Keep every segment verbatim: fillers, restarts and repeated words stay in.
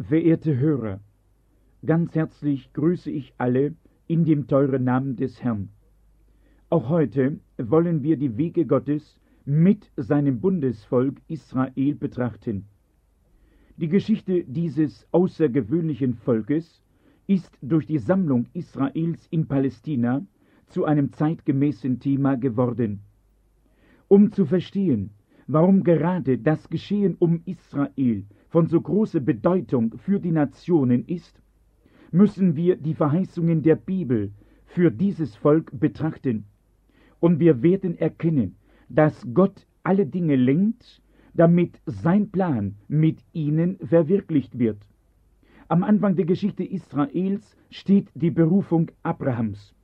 Verehrte Hörer, ganz herzlich grüße ich alle in dem teuren Namen des Herrn. Auch heute wollen wir die Wege Gottes mit seinem Bundesvolk Israel betrachten. Die Geschichte dieses außergewöhnlichen Volkes ist durch die Sammlung Israels in Palästina zu einem zeitgemäßen Thema geworden. Um zu verstehen, warum gerade das Geschehen um Israel von so großer Bedeutung für die Nationen ist, müssen wir die Verheißungen der Bibel für dieses Volk betrachten. Und wir werden erkennen, dass Gott alle Dinge lenkt, damit sein Plan mit ihnen verwirklicht wird. Am Anfang der Geschichte Israels steht die Berufung Abrahams.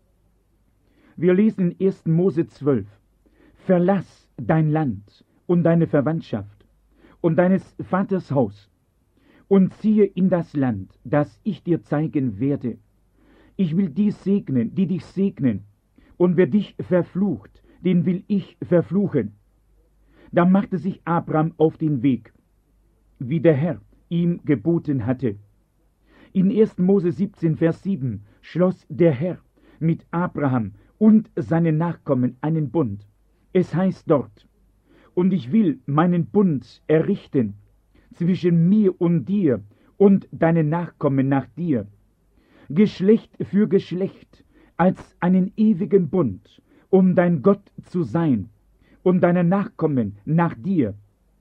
Wir lesen in ersten Mose zwölf: Verlass dein Land und deine Verwandtschaft und deines Vaters Haus und ziehe in das Land, das ich dir zeigen werde. Ich will die segnen, die dich segnen, und wer dich verflucht, den will ich verfluchen. Da machte sich Abraham auf den Weg, wie der Herr ihm geboten hatte. In ersten Mose siebzehn, Vers sieben schloss der Herr mit Abraham und seinen Nachkommen einen Bund. Es heißt dort: Und ich will meinen Bund errichten zwischen mir und dir und deinen Nachkommen nach dir, Geschlecht für Geschlecht, als einen ewigen Bund, um dein Gott zu sein und deine Nachkommen nach dir.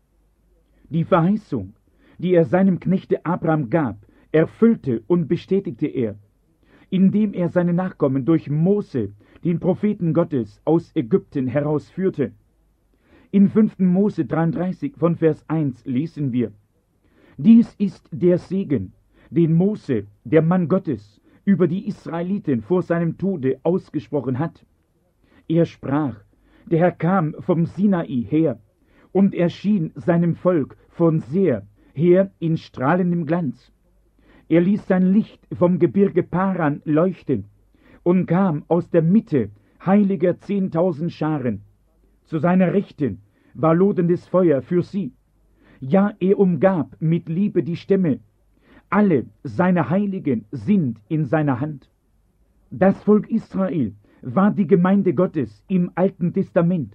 Die Verheißung, die er seinem Knechte Abraham gab, erfüllte und bestätigte er, indem er seine Nachkommen durch Mose, den Propheten Gottes, aus Ägypten herausführte. In fünften Mose dreiunddreißig von Vers eins lesen wir: Dies ist der Segen, den Mose, der Mann Gottes, über die Israeliten vor seinem Tode ausgesprochen hat. Er sprach: Der Herr kam vom Sinai her und erschien seinem Volk von Seir her in strahlendem Glanz. Er ließ sein Licht vom Gebirge Paran leuchten und kam aus der Mitte heiliger zehntausend Scharen. Zu seiner Rechten war lodendes Feuer für sie. Ja, er umgab mit Liebe die Stämme. Alle seine Heiligen sind in seiner Hand. Das Volk Israel war die Gemeinde Gottes im Alten Testament.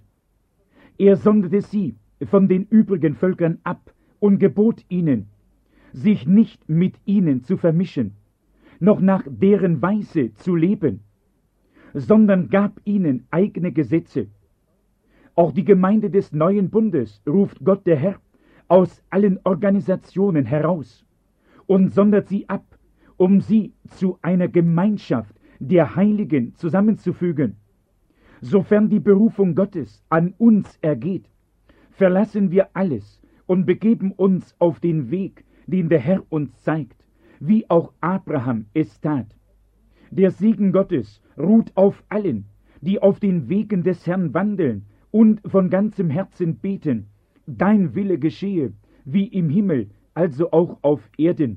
Er sonderte sie von den übrigen Völkern ab und gebot ihnen, sich nicht mit ihnen zu vermischen, noch nach deren Weise zu leben, sondern gab ihnen eigene Gesetze. Auch die Gemeinde des neuen Bundes ruft Gott der Herr aus allen Organisationen heraus und sondert sie ab, um sie zu einer Gemeinschaft der Heiligen zusammenzufügen. Sofern die Berufung Gottes an uns ergeht, verlassen wir alles und begeben uns auf den Weg, den der Herr uns zeigt, wie auch Abraham es tat. Der Segen Gottes ruht auf allen, die auf den Wegen des Herrn wandeln und von ganzem Herzen beten: Dein Wille geschehe, wie im Himmel, also auch auf Erden.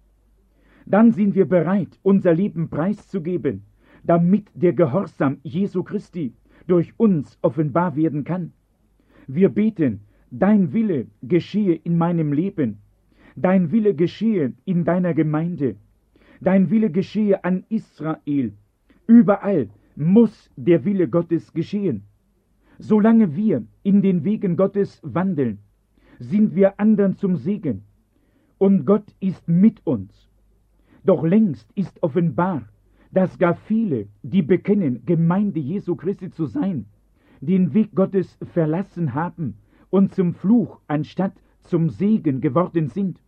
Dann sind wir bereit, unser Leben preiszugeben, damit der Gehorsam Jesu Christi durch uns offenbar werden kann. Wir beten: Dein Wille geschehe in meinem Leben, dein Wille geschehe in deiner Gemeinde, dein Wille geschehe an Israel. Überall muss der Wille Gottes geschehen. Solange wir in den Wegen Gottes wandeln, sind wir anderen zum Segen, und Gott ist mit uns. Doch längst ist offenbar, dass gar viele, die bekennen, Gemeinde Jesu Christi zu sein, den Weg Gottes verlassen haben und zum Fluch anstatt zum Segen geworden sind.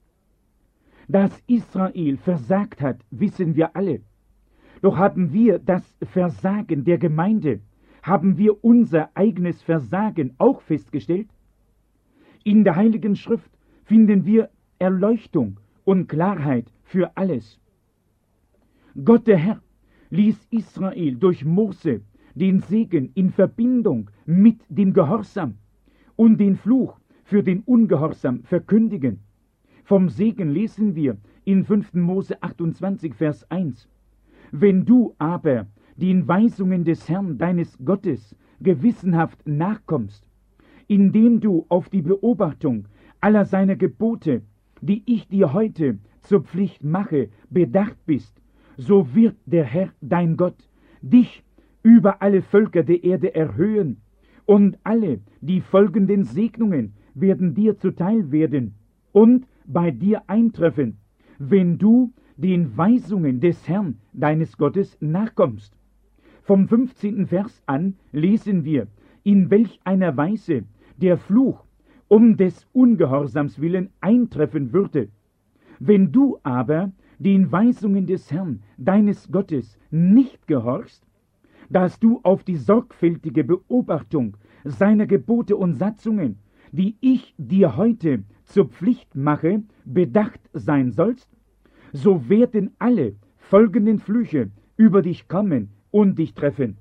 Dass Israel versagt hat, wissen wir alle. Doch haben wir das Versagen der Gemeinde, haben wir unser eigenes Versagen auch festgestellt? In der Heiligen Schrift finden wir Erleuchtung und Klarheit für alles. Gott der Herr ließ Israel durch Mose den Segen in Verbindung mit dem Gehorsam und den Fluch für den Ungehorsam verkündigen. Vom Segen lesen wir in fünften Mose achtundzwanzig, Vers eins. Wenn du aber den Weisungen des Herrn deines Gottes gewissenhaft nachkommst, indem du auf die Beobachtung aller seiner Gebote, die ich dir heute zur Pflicht mache, bedacht bist, so wird der Herr, dein Gott, dich über alle Völker der Erde erhöhen, und alle die folgenden Segnungen werden dir zuteil werden und bei dir eintreffen, wenn du den Weisungen des Herrn, deines Gottes, nachkommst. Vom fünfzehnten Vers an lesen wir, in welch einer Weise der Fluch um des Ungehorsams willen eintreffen würde. Wenn du aber den Weisungen des Herrn, deines Gottes, nicht gehorchst, dass du auf die sorgfältige Beobachtung seiner Gebote und Satzungen, die ich dir heute zur Pflicht mache, bedacht sein sollst, so werden alle folgenden Flüche über dich kommen und dich treffen.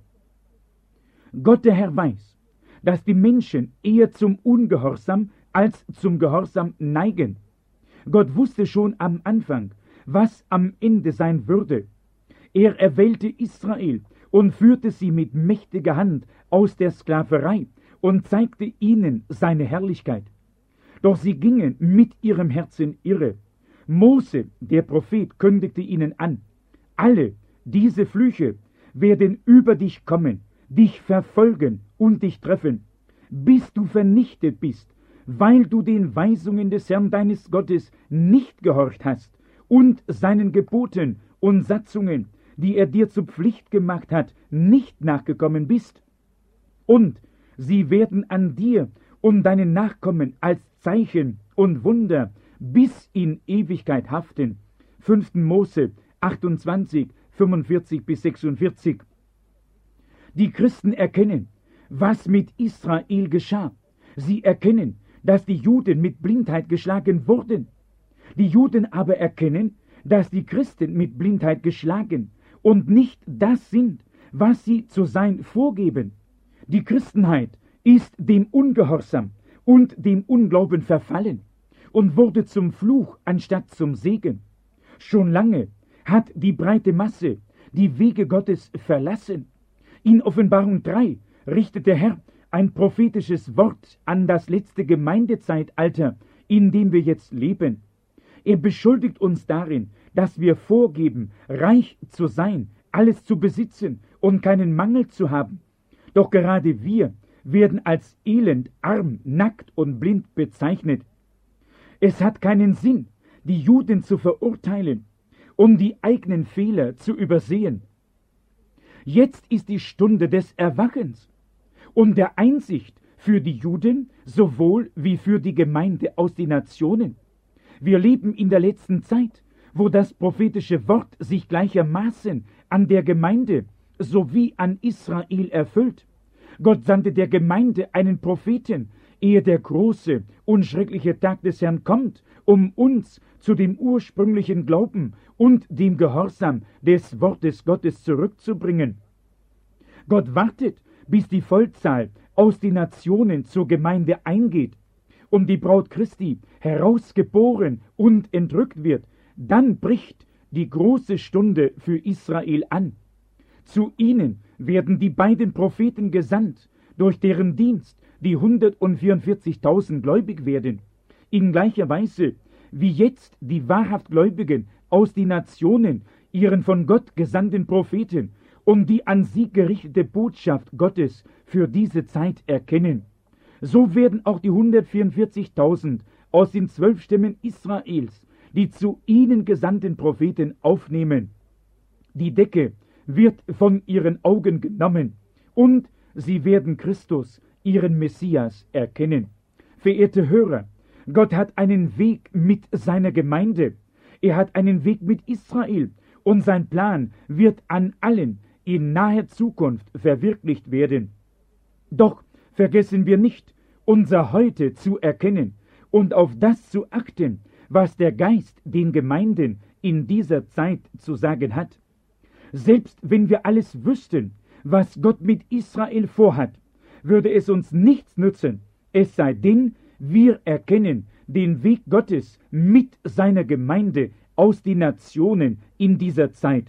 Gott der Herr weiß, dass die Menschen eher zum Ungehorsam als zum Gehorsam neigen. Gott wusste schon am Anfang, was am Ende sein würde. Er erwählte Israel und führte sie mit mächtiger Hand aus der Sklaverei und zeigte ihnen seine Herrlichkeit. Doch sie gingen mit ihrem Herzen irre. Mose, der Prophet, kündigte ihnen an, alle diese Flüche werden über dich kommen, dich verfolgen und dich treffen, bis du vernichtet bist, weil du den Weisungen des Herrn deines Gottes nicht gehorcht hast und seinen Geboten und Satzungen, die er dir zur Pflicht gemacht hat, nicht nachgekommen bist. Und sie werden an dir und deinen Nachkommen als Zeichen und Wunder bis in Ewigkeit haften. fünften Mose achtundzwanzig, fünfundvierzig bis sechsundvierzig. Die Christen erkennen, was mit Israel geschah. Sie erkennen, dass die Juden mit Blindheit geschlagen wurden. Die Juden aber erkennen, dass die Christen mit Blindheit geschlagen und nicht das sind, was sie zu sein vorgeben. Die Christenheit ist dem Ungehorsam und dem Unglauben verfallen und wurde zum Fluch anstatt zum Segen. Schon lange hat die breite Masse die Wege Gottes verlassen. In Offenbarung drei richtet der Herr ein prophetisches Wort an das letzte Gemeindezeitalter, in dem wir jetzt leben. Er beschuldigt uns darin, dass wir vorgeben, reich zu sein, alles zu besitzen und keinen Mangel zu haben. Doch gerade wir werden als elend, arm, nackt und blind bezeichnet. Es hat keinen Sinn, die Juden zu verurteilen, um die eigenen Fehler zu übersehen. Jetzt ist die Stunde des Erwachens und der Einsicht für die Juden sowohl wie für die Gemeinde aus den Nationen. Wir leben in der letzten Zeit, wo das prophetische Wort sich gleichermaßen an der Gemeinde sowie an Israel erfüllt. Gott sandte der Gemeinde einen Propheten, ehe der große und schreckliche Tag des Herrn kommt, um uns zu dem ursprünglichen Glauben und dem Gehorsam des Wortes Gottes zurückzubringen. Gott wartet, bis die Vollzahl aus den Nationen zur Gemeinde eingeht und die Braut Christi herausgeboren und entrückt wird. Dann bricht die große Stunde für Israel an. Zu ihnen werden die beiden Propheten gesandt, durch deren Dienst die hundertvierundvierzigtausend gläubig werden. In gleicher Weise, wie jetzt die wahrhaft Gläubigen aus den Nationen ihren von Gott gesandten Propheten und die an sie gerichtete Botschaft Gottes für diese Zeit erkennen. So werden auch die hundertvierundvierzigtausend aus den zwölf Stämmen Israels die zu ihnen gesandten Propheten aufnehmen. Die Decke wird von ihren Augen genommen und sie werden Christus, ihren Messias, erkennen. Verehrte Hörer, Gott hat einen Weg mit seiner Gemeinde. Er hat einen Weg mit Israel und sein Plan wird an allen in naher Zukunft verwirklicht werden. Doch vergessen wir nicht, unser Heute zu erkennen und auf das zu achten, was der Geist den Gemeinden in dieser Zeit zu sagen hat. Selbst wenn wir alles wüssten, was Gott mit Israel vorhat, würde es uns nichts nützen, es sei denn, wir erkennen den Weg Gottes mit seiner Gemeinde aus den Nationen in dieser Zeit.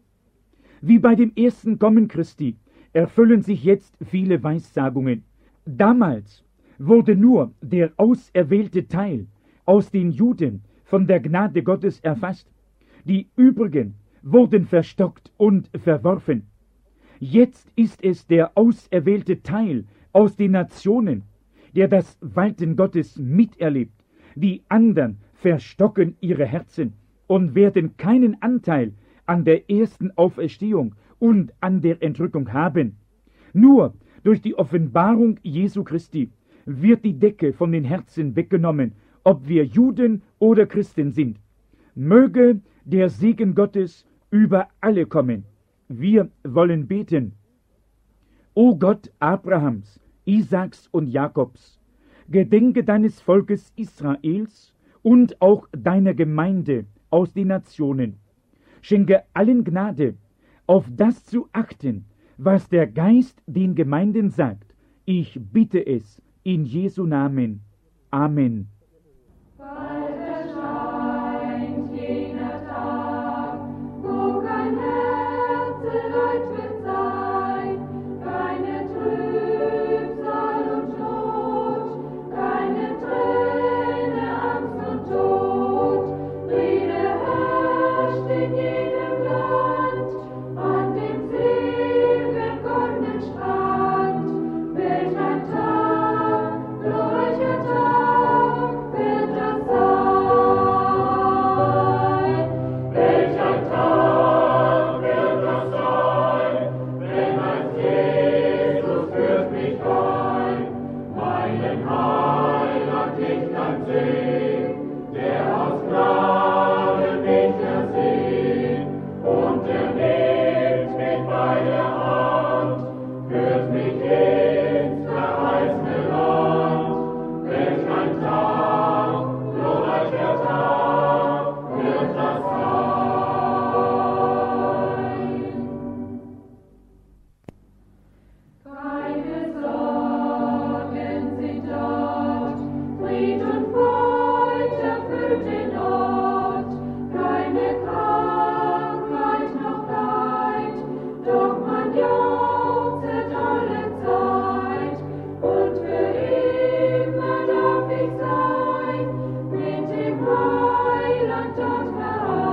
Wie bei dem ersten Kommen Christi erfüllen sich jetzt viele Weissagungen. Damals wurde nur der auserwählte Teil aus den Juden von der Gnade Gottes erfasst. Die übrigen wurden verstockt und verworfen. Jetzt ist es der auserwählte Teil aus den Nationen, der das Walten Gottes miterlebt. Die anderen verstocken ihre Herzen und werden keinen Anteil an der ersten Auferstehung und an der Entrückung haben. Nur durch die Offenbarung Jesu Christi wird die Decke von den Herzen weggenommen, ob wir Juden oder Christen sind. Möge der Segen Gottes über alle kommen. Wir wollen beten. O Gott Abrahams, Isaaks und Jakobs, gedenke deines Volkes Israels und auch deiner Gemeinde aus den Nationen. Schenke allen Gnade, auf das zu achten, was der Geist den Gemeinden sagt. Ich bitte es in Jesu Namen. Amen. Mit dem Heiland dort herein.